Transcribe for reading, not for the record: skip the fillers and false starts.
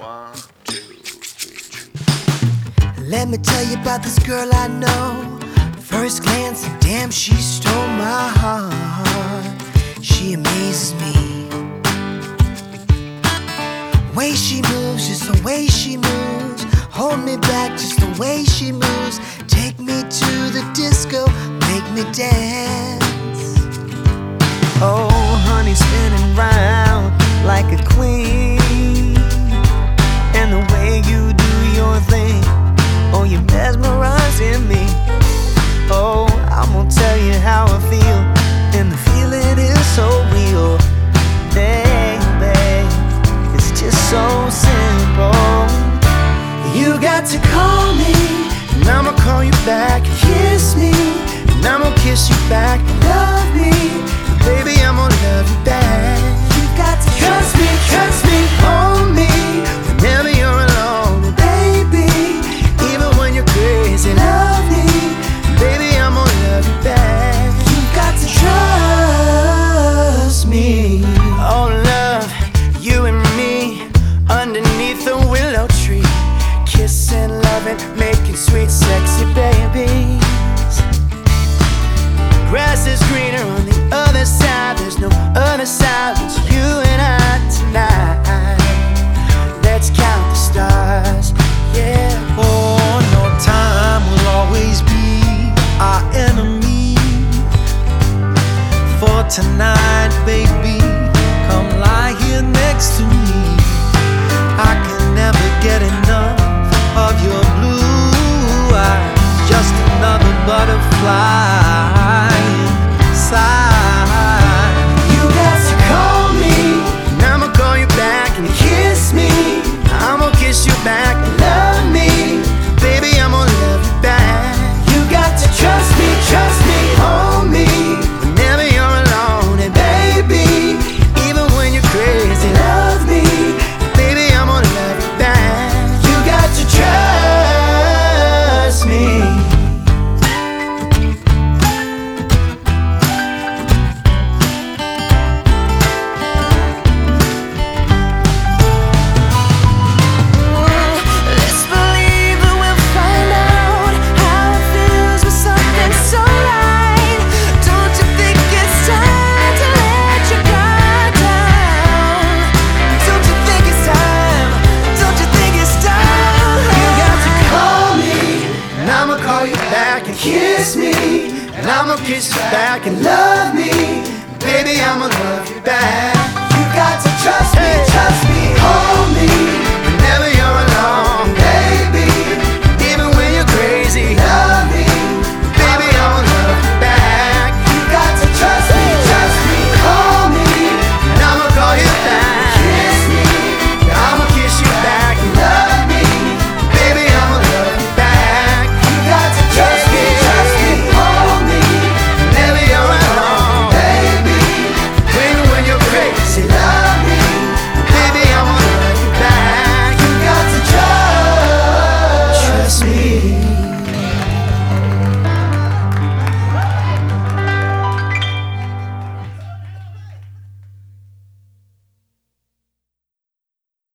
1, 2, 3. Let me tell you about this girl I know. First glance, and damn, she stole my heart. She amazes me. Way she moves, just the way she moves. Hold me back, just the way she moves. Take me to the disco, make me dance. Oh, honey, spinning round like a queen. And the way you do your thing, oh, you're mesmerizing me. Oh, I'm gonna tell you how I feel, and the feeling is so real. Baby, it's just so simple. You got to call me, and I'ma call you back. Kiss me, and I'ma kiss you back. Love me, baby, I'm gonna love you back. You got to trust me, hold me whenever you're alone. And baby, even when you're crazy, love me, baby, I'm gonna love you back. You got to trust me. Oh, love, you and me underneath the willow tree, kissing, loving, making sweet, sexy babies. Grass is greener on the other side. There's no other side but you and I tonight. Let's count the stars, yeah. Oh, no, time will always be our enemy. For tonight, baby, come lie here next to me. I can never get enough of your blue eyes. Just another butterfly inside. You got to call me, and I'ma call you back. And kiss me, I'ma kiss you back. Love me, baby, I'm gonna love you back. You got to trust me, hold me whenever you're alone. And baby, even when you're crazy, love me, baby, I'm gonna love you back. You got to trust me. Kiss me, and I'ma kiss you back. And love me, baby, I'ma love